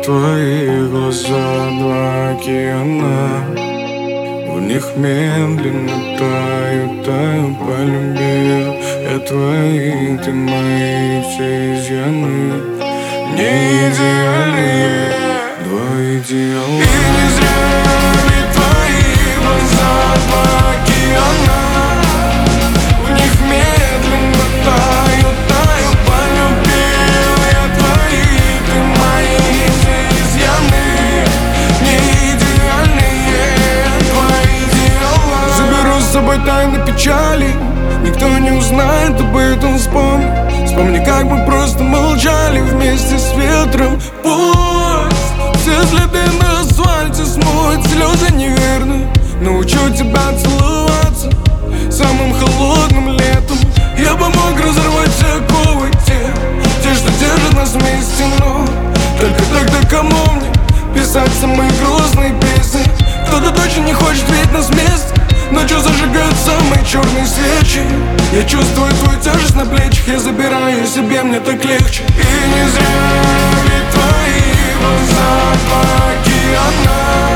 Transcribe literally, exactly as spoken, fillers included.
твои глаза, два океана. В них медленно таю, таю, полюбил я твои, ты мои все изъяны. Не идеальные, два идеала. И не зря ведь твои глаза, два океана. В них медленно таю, таю, полюбил я твои, ты мои все изъяны. Не идеальные, твои идеала. Заберу с собой тайны печали, никто не узнает об этом, вспомни. Вспомни, как мы просто молчали вместе с ветром. Пусть все следы на асфальте смоют слезы неверны. Научу тебя целоваться самым холодным летом. Я бы мог разорвать все оковы, те, те, что держат нас вместе, но только тогда кому мне писать самые грустные песни? Кто-то точно не хочет видеть нас вместе, ночью зажигают самые черные свечи. Я чувствую твою тяжесть на плечах, я забираю себе, мне так легче. И не зря ведь твои глаза, два океана.